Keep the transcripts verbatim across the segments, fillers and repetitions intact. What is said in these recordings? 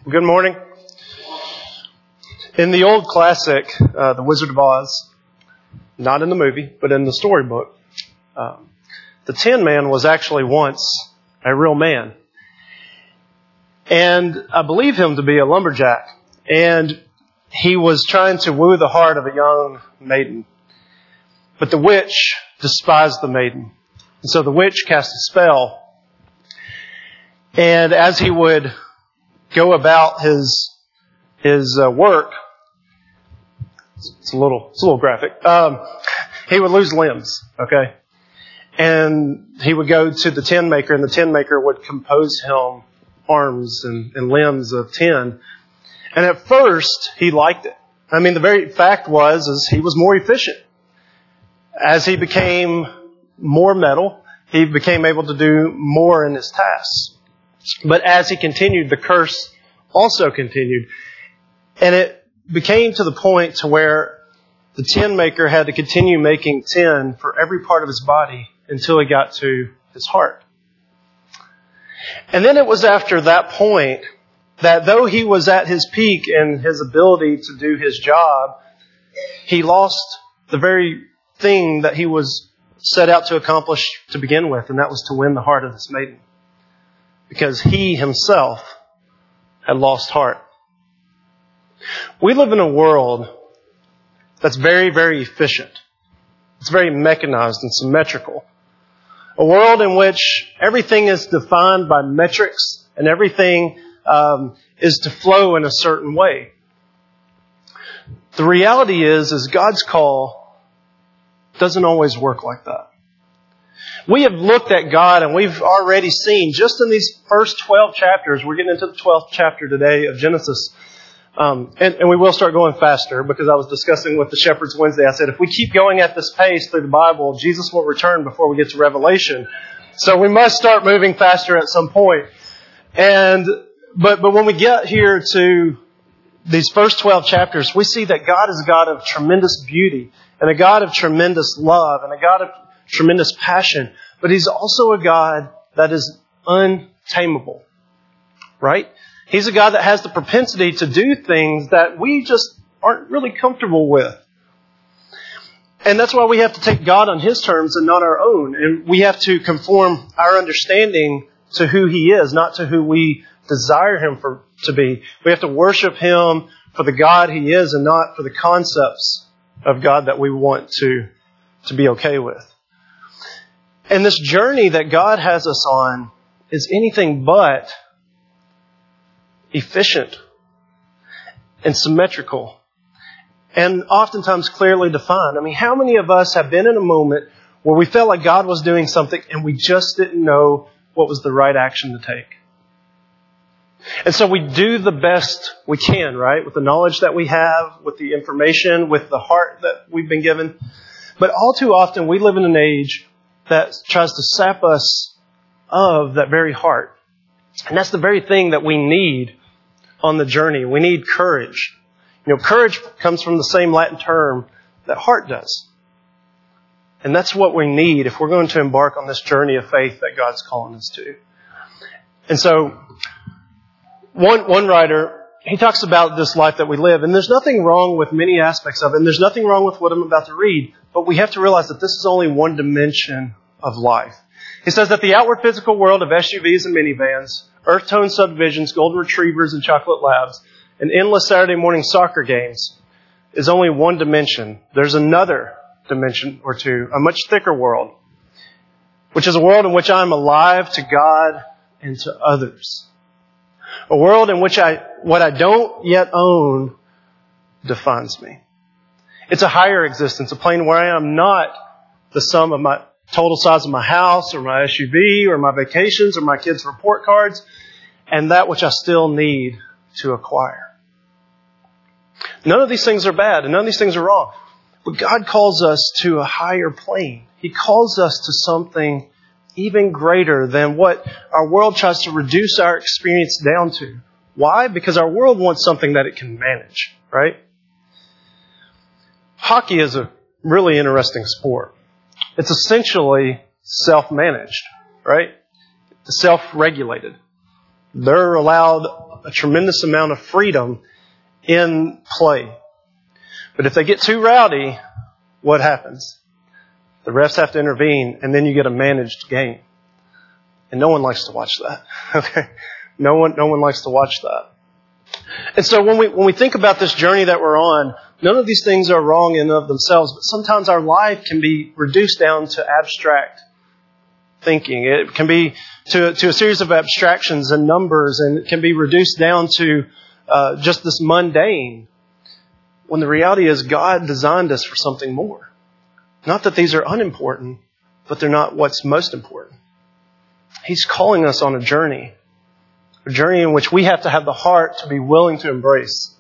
Good morning. In the old classic, uh, The Wizard of Oz, not in the movie, but in the storybook, um, the Tin Man was actually once a real man. And I believe him to be a lumberjack. And he was trying to woo the heart of a young maiden. But the witch despised the maiden. And so the witch cast a spell. And as he would go about his his uh, work, it's a little it's a little graphic. Um, he would lose limbs, okay, and he would go to the tin maker, and the tin maker would compose him arms and, and limbs of tin. And at first, he liked it. I mean, the very fact was is he was more efficient. As he became more metal, he became able to do more in his tasks. But as he continued, the curse also continued. And it became to the point to where the tin maker had to continue making tin for every part of his body until he got to his heart. And then it was after that point that though he was at his peak in his ability to do his job, he lost the very thing that he was set out to accomplish to begin with, and that was to win the heart of this maiden. Because he himself had lost heart. We live in a world that's very, very efficient. It's very mechanized and symmetrical. A world in which everything is defined by metrics and everything um, is to flow in a certain way. The reality is, is God's call doesn't always work like that. We have looked at God and we've already seen, just in these first twelve chapters, we're getting into the twelfth chapter today of Genesis, um, and, and we will start going faster because I was discussing with the Shepherds Wednesday. I said, if we keep going at this pace through the Bible, Jesus will return before we get to Revelation. So we must start moving faster at some point. And, but, but when we get here to these first twelve chapters, we see that God is a God of tremendous beauty and a God of tremendous love and a God of tremendous passion, but He's also a God that is untamable, right? He's a God that has the propensity to do things that we just aren't really comfortable with. And that's why we have to take God on His terms and not our own. And we have to conform our understanding to who He is, not to who we desire Him for to be. We have to worship Him for the God He is and not for the concepts of God that we want to, to be okay with. And this journey that God has us on is anything but efficient and symmetrical and oftentimes clearly defined. I mean, how many of us have been in a moment where we felt like God was doing something and we just didn't know what was the right action to take? And so we do the best we can, right? With the knowledge that we have, with the information, with the heart that we've been given. But all too often we live in an age that tries to sap us of that very heart. And that's the very thing that we need on the journey. We need courage. You know, courage comes from the same Latin term that heart does. And that's what we need if we're going to embark on this journey of faith that God's calling us to. And so, one, one writer, he talks about this life that we live, and there's nothing wrong with many aspects of it, and there's nothing wrong with what I'm about to read, but we have to realize that this is only one dimension of life. He says that the outward physical world of S U Vs and minivans, earth-tone subdivisions, golden retrievers and chocolate labs, and endless Saturday morning soccer games is only one dimension. There's another dimension or two, a much thicker world, which is a world in which I'm alive to God and to others. A world in which I, what I don't yet own defines me. It's a higher existence, a plane where I am not the sum of my total size of my house or my S U V or my vacations or my kids' report cards and that which I still need to acquire. None of these things are bad and none of these things are wrong. But God calls us to a higher plane. He calls us to something even greater than what our world tries to reduce our experience down to. Why? Because our world wants something that it can manage, right? Hockey is a really interesting sport. It's essentially self-managed, right? Self-regulated. They're allowed a tremendous amount of freedom in play. But if they get too rowdy, what happens? The refs have to intervene, and then you get a managed game. And no one likes to watch that. Okay? No one, no one likes to watch that. And so when we, when we think about this journey that we're on, none of these things are wrong in and of themselves, but sometimes our life can be reduced down to abstract thinking. It can be to, to a series of abstractions and numbers, and it can be reduced down to uh, just this mundane, when the reality is God designed us for something more. Not that these are unimportant, but they're not what's most important. He's calling us on a journey, a journey in which we have to have the heart to be willing to embrace.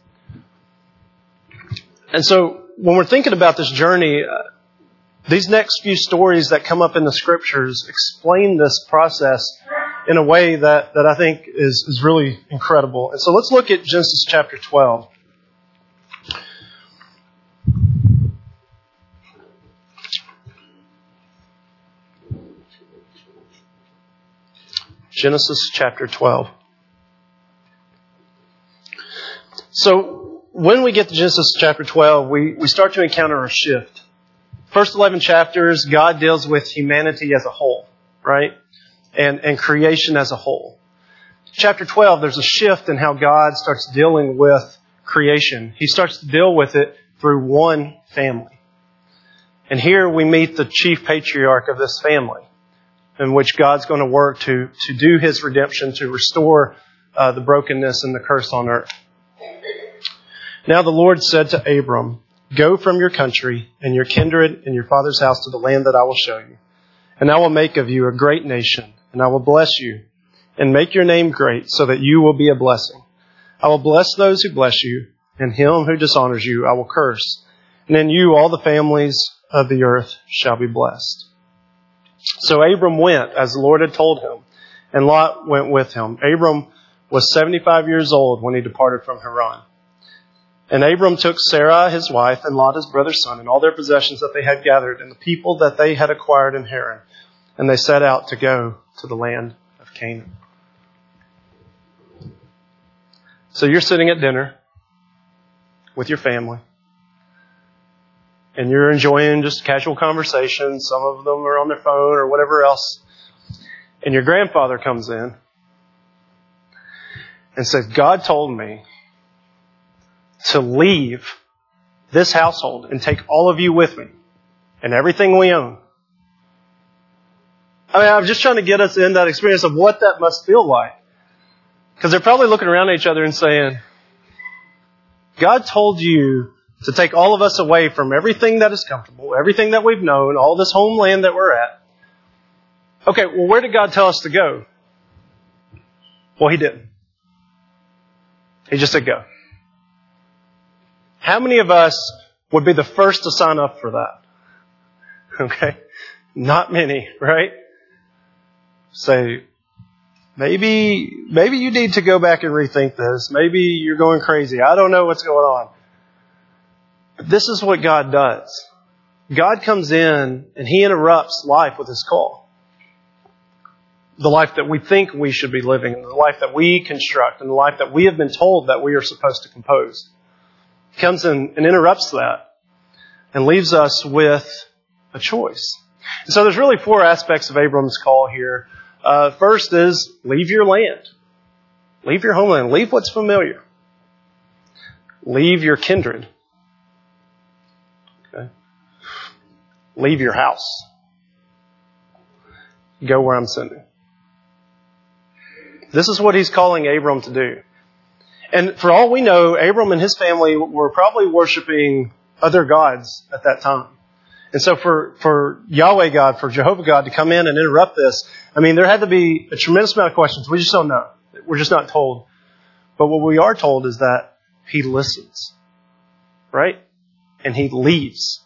And so when we're thinking about this journey, uh, these next few stories that come up in the Scriptures explain this process in a way that, that I think is, is really incredible. And so let's look at Genesis chapter twelve. Genesis chapter twelve. So when we get to Genesis chapter twelve, we, we start to encounter a shift. First eleven chapters, God deals with humanity as a whole, right? And, and creation as a whole. Chapter twelve, there's a shift in how God starts dealing with creation. He starts to deal with it through one family. And here we meet the chief patriarch of this family, in which God's going to work to, to do His redemption, to restore uh, the brokenness and the curse on earth. Now the Lord said to Abram, "Go from your country and your kindred and your father's house to the land that I will show you. And I will make of you a great nation, and I will bless you and make your name great so that you will be a blessing. I will bless those who bless you, and him who dishonors you I will curse. And in you all the families of the earth shall be blessed." So Abram went as the Lord had told him, and Lot went with him. Abram was seventy-five years old when he departed from Haran. And Abram took Sarai his wife, and Lot his brother's son, and all their possessions that they had gathered, and the people that they had acquired in Haran. And they set out to go to the land of Canaan. So you're sitting at dinner with your family, and you're enjoying just casual conversation. Some of them are on their phone or whatever else. And your grandfather comes in and says, "God told me to leave this household and take all of you with me and everything we own." I mean, I'm just trying to get us in that experience of what that must feel like. Because they're probably looking around at each other and saying, God told you to take all of us away from everything that is comfortable, everything that we've known, all this homeland that we're at. Okay, well, where did God tell us to go? Well, He didn't. He just said go. How many of us would be the first to sign up for that? Okay? Not many, right? Say, maybe, maybe you need to go back and rethink this. Maybe you're going crazy. I don't know what's going on. But this is what God does. God comes in and He interrupts life with His call. The life that we think we should be living, and the life that we construct, and the life that we have been told that we are supposed to compose. He comes in and interrupts that and leaves us with a choice. And so there's really four aspects of Abram's call here. Uh, first is leave your land. Leave your homeland. Leave what's familiar. Leave your kindred. Okay. Leave your house. Go where I'm sending. This is what He's calling Abram to do. And for all we know, Abram and his family were probably worshiping other gods at that time. And so for, for Yahweh God, for Jehovah God to come in and interrupt this, I mean, there had to be a tremendous amount of questions. We just don't know. We're just not told. But what we are told is that He listens, right? And He leaves.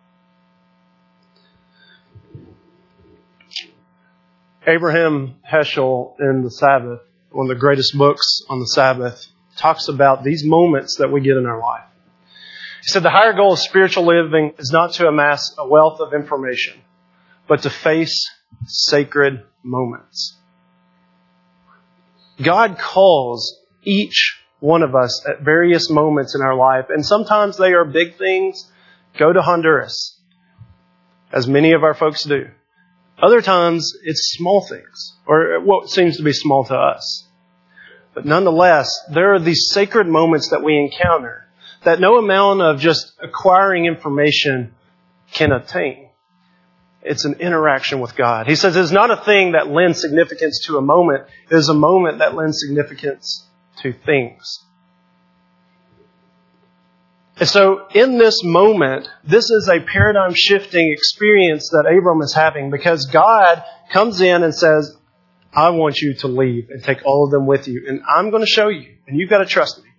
Abraham Heschel in The Sabbath, one of the greatest books on the Sabbath, talks about these moments that we get in our life. He said the higher goal of spiritual living is not to amass a wealth of information, but to face sacred moments. God calls each one of us at various moments in our life, and sometimes they are big things. Go to Honduras, as many of our folks do. Other times, it's small things, or what seems to be small to us. But nonetheless, there are these sacred moments that we encounter that no amount of just acquiring information can attain. It's an interaction with God. He says it's not a thing that lends significance to a moment. It is a moment that lends significance to things. And so in this moment, this is a paradigm shifting experience that Abram is having, because God comes in and says, I want you to leave and take all of them with you. And I'm going to show you. And you've got to trust me.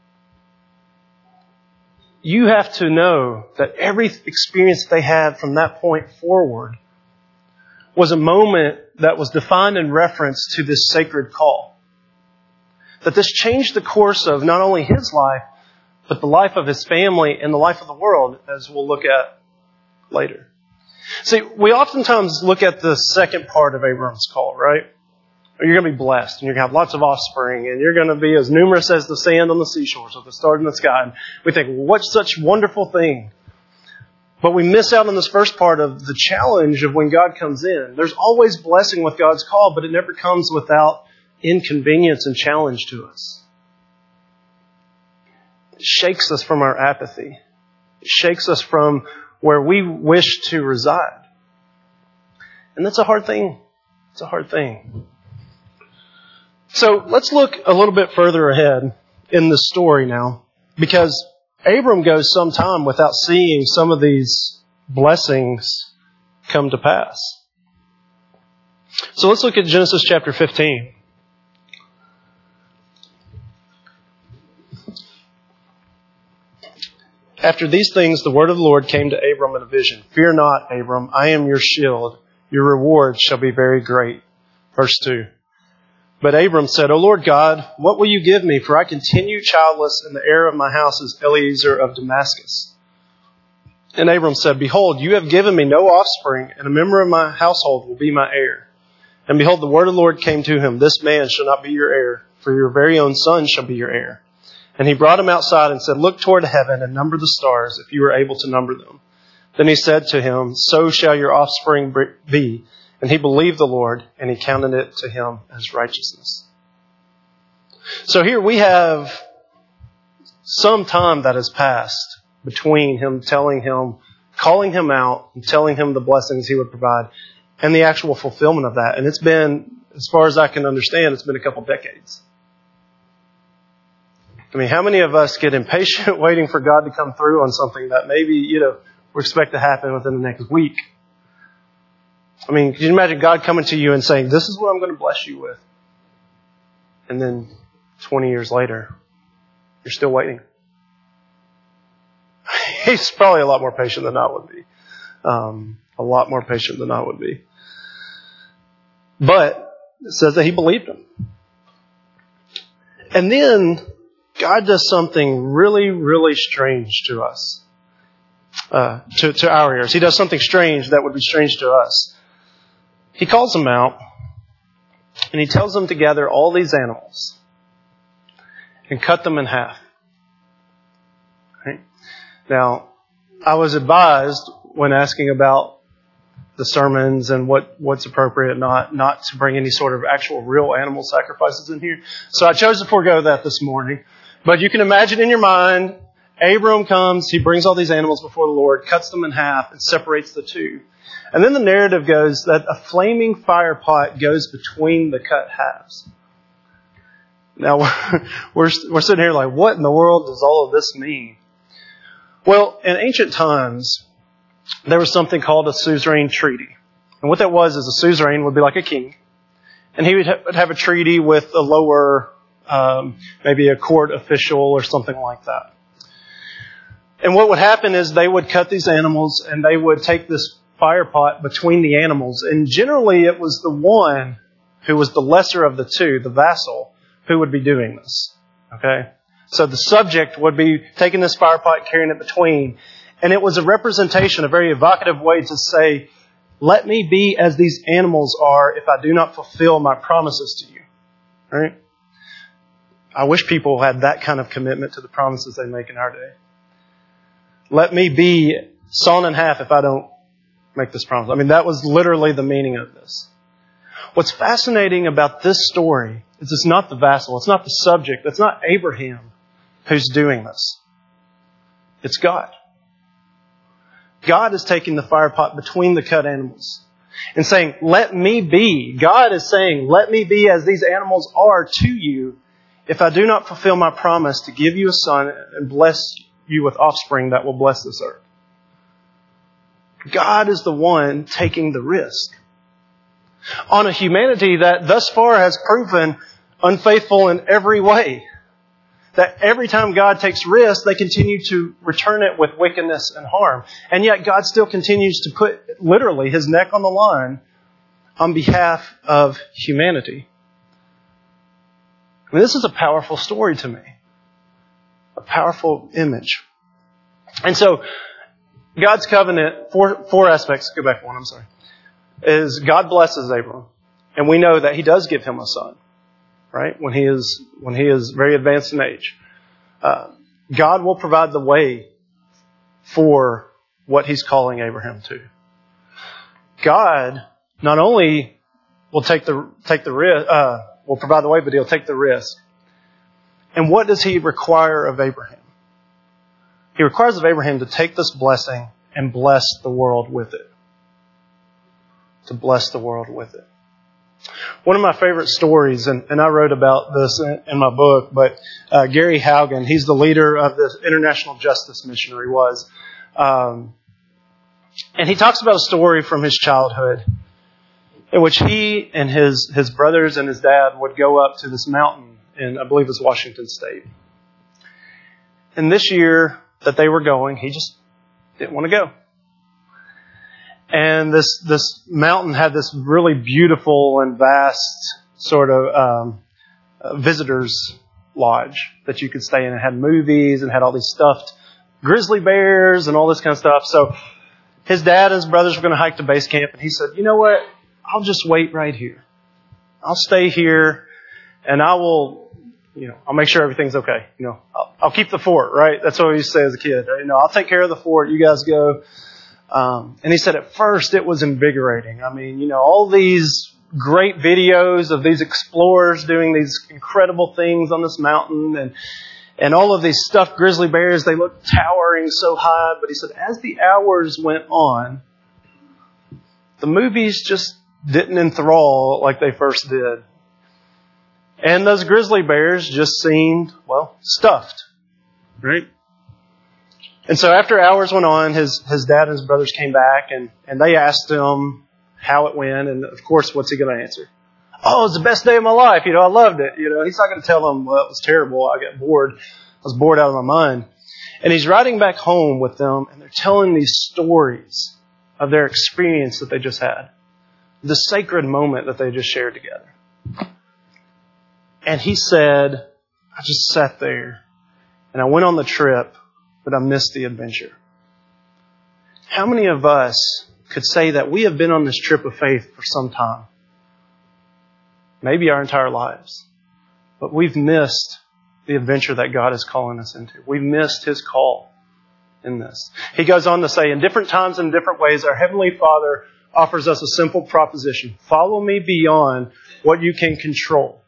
You have to know that every experience they had from that point forward was a moment that was defined in reference to this sacred call. That this changed the course of not only his life, but the life of his family and the life of the world, as we'll look at later. See, we oftentimes look at the second part of Abram's call, right? You're going to be blessed, and you're going to have lots of offspring, and you're going to be as numerous as the sand on the seashores or the stars in the sky. And we think, well, what such wonderful thing. But we miss out on this first part of the challenge of when God comes in. There's always blessing with God's call, but it never comes without inconvenience and challenge to us. It shakes us from our apathy. It shakes us from where we wish to reside. And that's a hard thing. It's a hard thing. So let's look a little bit further ahead in the story now, because Abram goes some time without seeing some of these blessings come to pass. So let's look at Genesis chapter fifteen. After these things, the word of the Lord came to Abram in a vision. Fear not, Abram, I am your shield. Your reward shall be very great. Verse two. But Abram said, O Lord God, what will you give me? For I continue childless, and the heir of my house is Eliezer of Damascus. And Abram said, Behold, you have given me no offspring, and a member of my household will be my heir. And behold, the word of the Lord came to him, This man shall not be your heir, for your very own son shall be your heir. And he brought him outside and said, Look toward heaven and number the stars, if you are able to number them. Then he said to him, So shall your offspring be. And he believed the Lord, and he counted it to him as righteousness. So here we have some time that has passed between him telling him, calling him out, and telling him the blessings he would provide, and the actual fulfillment of that. And it's been, as far as I can understand, it's been a couple decades. I mean, how many of us get impatient waiting for God to come through on something that maybe, you know, we expect to happen within the next week? I mean, can you imagine God coming to you and saying, this is what I'm going to bless you with? And then twenty years later, you're still waiting. He's probably a lot more patient than I would be. Um, a lot more patient than I would be. But it says that he believed him. And then God does something really, really strange to us. Uh, to, to our ears. He does something strange that would be strange to us. He calls them out, and he tells them to gather all these animals and cut them in half. Right? Now, I was advised when asking about the sermons and what, what's appropriate, not not to bring any sort of actual real animal sacrifices in here. So I chose to forego that this morning. But you can imagine in your mind, Abram comes, he brings all these animals before the Lord, cuts them in half, and separates the two. And then the narrative goes that a flaming fire pot goes between the cut halves. Now, we're, we're, we're sitting here like, what in the world does all of this mean? Well, in ancient times, there was something called a suzerain treaty. And what that was is a suzerain would be like a king. And he would have a treaty with a lower, um, maybe a court official or something like that. And what would happen is they would cut these animals and they would take this fire pot between the animals. And generally it was the one who was the lesser of the two, the vassal, who would be doing this. Okay? So the subject would be taking this fire pot, carrying it between. And it was a representation, a very evocative way to say, let me be as these animals are if I do not fulfill my promises to you. right? I wish people had that kind of commitment to the promises they make in our day. Let me be sawn in half if I don't make this promise. I mean, that was literally the meaning of this. What's fascinating about this story is it's not the vassal, it's not the subject, it's not Abraham who's doing this. It's God. God is taking the fire pot between the cut animals and saying, let me be. God is saying, let me be as these animals are to you if I do not fulfill my promise to give you a son and bless you with offspring that will bless this earth. God is the one taking the risk on a humanity that thus far has proven unfaithful in every way. That every time God takes risks, they continue to return it with wickedness and harm. And yet God still continues to put literally His neck on the line on behalf of humanity. I mean, this is a powerful story to me. A powerful image. And so, God's covenant, four, four aspects, go back one, I'm sorry, is God blesses Abram. And we know that He does give him a son, right? When he is, when he is very advanced in age. Uh, God will provide the way for what He's calling Abraham to. God not only will take the, take the risk, uh, will provide the way, but He'll take the risk. And what does He require of Abraham? He requires of Abraham to take this blessing and bless the world with it. To bless the world with it. One of my favorite stories, and, and I wrote about this in, in my book, but uh, Gary Haugen, he's the leader of the International Justice Mission, or he was. Um, and he talks about a story from his childhood in which he and his, his brothers and his dad would go up to this mountain in, I believe it's Washington State. And this year that they were going, he just didn't want to go. And this this mountain had this really beautiful and vast sort of um, uh, visitors lodge that you could stay in. It had movies and had all these stuffed grizzly bears and all this kind of stuff. So his dad and his brothers were going to hike to base camp, and he said, "You know what? I'll just wait right here. I'll stay here, and I will, you know, I'll make sure everything's okay. You know, I'll, I'll keep the fort." Right? That's what we used to say as a kid. You know, I'll take care of the fort. You guys go. Um, and he said at first it was invigorating. I mean, you know, all these great videos of these explorers doing these incredible things on this mountain and, and all of these stuffed grizzly bears, they looked towering so high. But he said as the hours went on, the movies just didn't enthrall like they first did. And those grizzly bears just seemed, well, stuffed, right? And so after hours went on, his, his dad and his brothers came back and, and they asked him how it went. And of course, what's he going to answer? "Oh, it was the best day of my life. You know, I loved it." You know, he's not going to tell them, "Well, it was terrible. I got bored. I was bored out of my mind." And he's riding back home with them and they're telling these stories of their experience that they just had. The sacred moment that they just shared together. And he said, "I just sat there and I went on the trip, but I missed the adventure." How many of us could say that we have been on this trip of faith for some time? Maybe our entire lives. But we've missed the adventure that God is calling us into. We've missed His call in this. He goes on to say, in different times and different ways, our Heavenly Father offers us a simple proposition. Follow me beyond what you can control.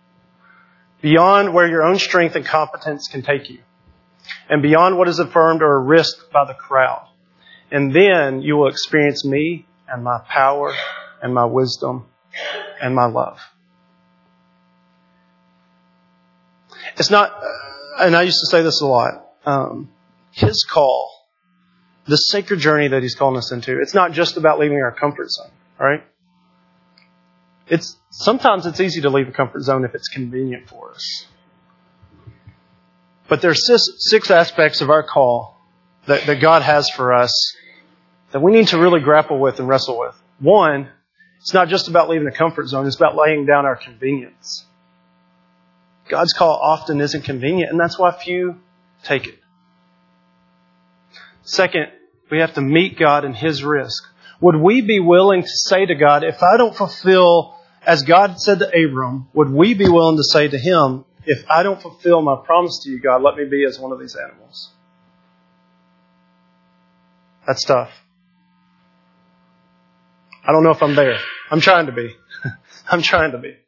Beyond where your own strength and competence can take you. And beyond what is affirmed or risked by the crowd. And then you will experience me and my power and my wisdom and my love. It's not, and I used to say this a lot, um, His call, the sacred journey that He's calling us into, it's not just about leaving our comfort zone, right? It's, sometimes it's easy to leave a comfort zone if it's convenient for us. But there's six, six aspects of our call that, that God has for us that we need to really grapple with and wrestle with. One, it's not just about leaving the comfort zone. It's about laying down our convenience. God's call often isn't convenient, and that's why few take it. Second, we have to meet God in His risk. Would we be willing to say to God, if I don't fulfill as God said to Abram, would we be willing to say to him, if I don't fulfill my promise to you, God, let me be as one of these animals? That's tough. I don't know if I'm there. I'm trying to be. I'm trying to be.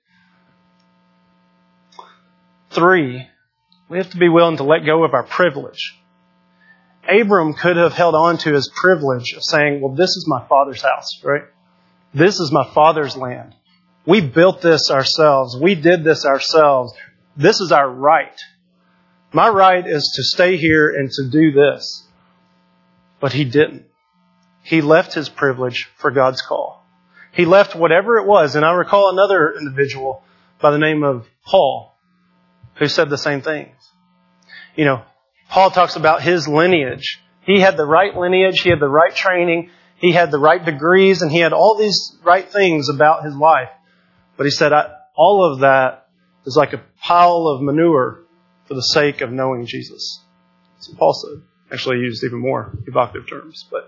Three, we have to be willing to let go of our privilege. Abram could have held on to his privilege of saying, well, this is my father's house, right? This is my father's land. We built this ourselves. We did this ourselves. This is our right. My right is to stay here and to do this. But he didn't. He left his privilege for God's call. He left whatever it was. And I recall another individual by the name of Paul who said the same things. You know, Paul talks about his lineage. He had the right lineage. He had the right training. He had the right degrees. And he had all these right things about his life. But he said, I, all of that is like a pile of manure for the sake of knowing Jesus. That's what Paul said. Actually, he used even more evocative terms. But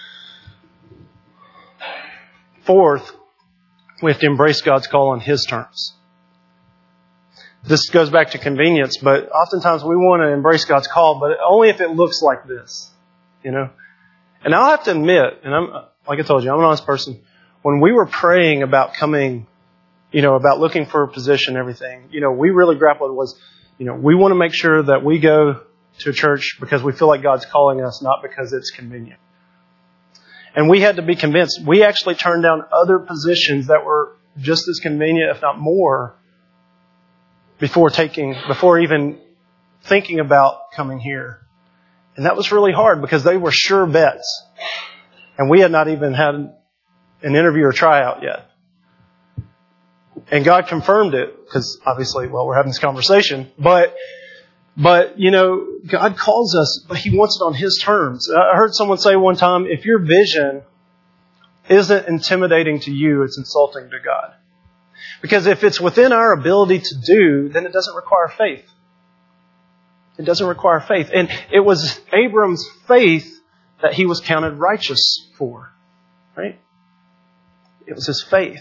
fourth, we have to embrace God's call on His terms. This goes back to convenience, but oftentimes we want to embrace God's call, but only if it looks like this, you know. And I'll have to admit, and I'm like I told you, I'm an honest person. When we were praying about coming, you know, about looking for a position, everything, you know, we really grappled was, you know, we want to make sure that we go to a church because we feel like God's calling us, not because it's convenient. And we had to be convinced. We actually turned down other positions that were just as convenient, if not more, before taking, before even thinking about coming here. And that was really hard because they were sure bets. And we had not even had an interview or tryout yet. And God confirmed it because obviously, well, we're having this conversation. But, but, you know, God calls us, but He wants it on His terms. I heard someone say one time, if your vision isn't intimidating to you, it's insulting to God. Because if it's within our ability to do, then it doesn't require faith. It doesn't require faith. And it was Abram's faith that he was counted righteous for. Right? It was his faith.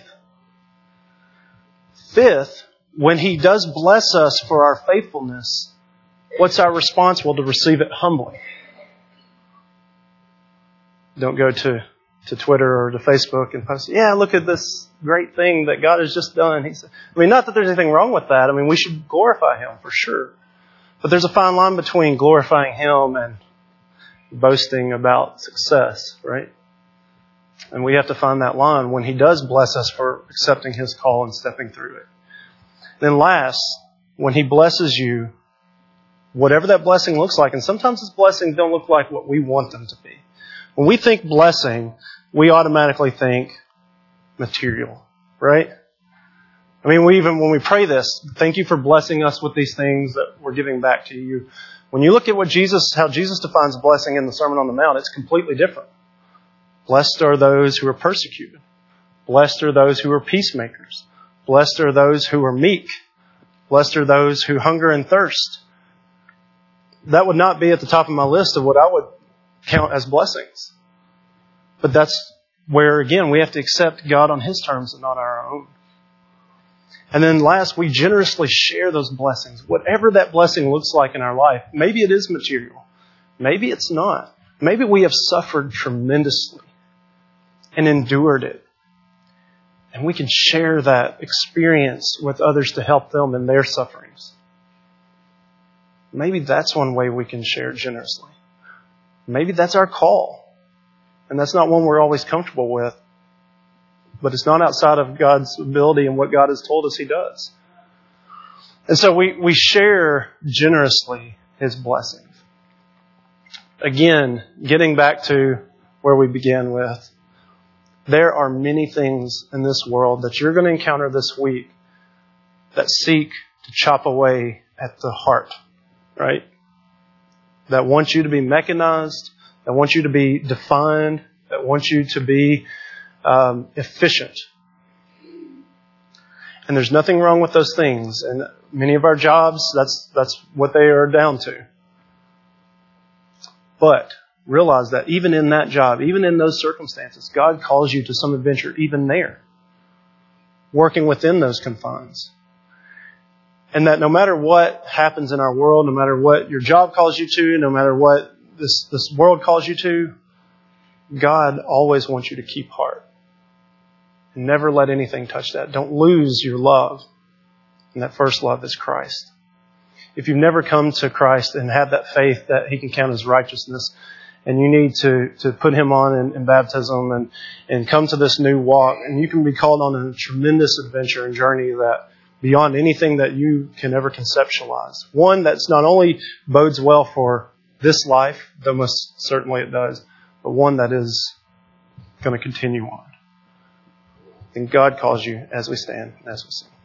Fifth, when He does bless us for our faithfulness, what's our response? Well, to receive it humbly. Don't go to, to Twitter or to Facebook and post, yeah, look at this great thing that God has just done. He said, I mean, not that there's anything wrong with that. I mean, we should glorify Him for sure. But there's a fine line between glorifying Him and boasting about success, right? And we have to find that line when He does bless us for accepting His call and stepping through it. Then last, when He blesses you, whatever that blessing looks like, and sometimes His blessings don't look like what we want them to be. When we think blessing, we automatically think material, right? I mean, we even when we pray this, thank you for blessing us with these things that we're giving back to you. When you look at what Jesus, how Jesus defines blessing in the Sermon on the Mount, it's completely different. Blessed are those who are persecuted. Blessed are those who are peacemakers. Blessed are those who are meek. Blessed are those who hunger and thirst. That would not be at the top of my list of what I would count as blessings. But that's where, again, we have to accept God on His terms and not our own. And then last, we generously share those blessings. Whatever that blessing looks like in our life, maybe it is material. Maybe it's not. Maybe we have suffered tremendously and endured it. And we can share that experience with others to help them in their sufferings. Maybe that's one way we can share generously. Maybe that's our call. And that's not one we're always comfortable with. But it's not outside of God's ability and what God has told us He does. And so we, we share generously His blessings. Again, getting back to where we began with, there are many things in this world that you're going to encounter this week that seek to chop away at the heart, right? That want you to be mechanized, that want you to be defined, that want you to be um, efficient. And there's nothing wrong with those things. And many of our jobs, that's that's what they are down to. But realize that even in that job, even in those circumstances, God calls you to some adventure even there. working within those confines. And that no matter what happens in our world, no matter what your job calls you to, no matter what this, this world calls you to, God always wants you to keep heart. And never let anything touch that. Don't lose your love. And that first love is Christ. If you've never come to Christ and have that faith that He can count as righteousness, and you need to, to put Him on in, in baptism and, and come to this new walk, and you can be called on a tremendous adventure and journey that beyond anything that you can ever conceptualize. One that's not only bodes well for this life, though most certainly it does, but one that is going to continue on. And God calls you as we stand, as we sing.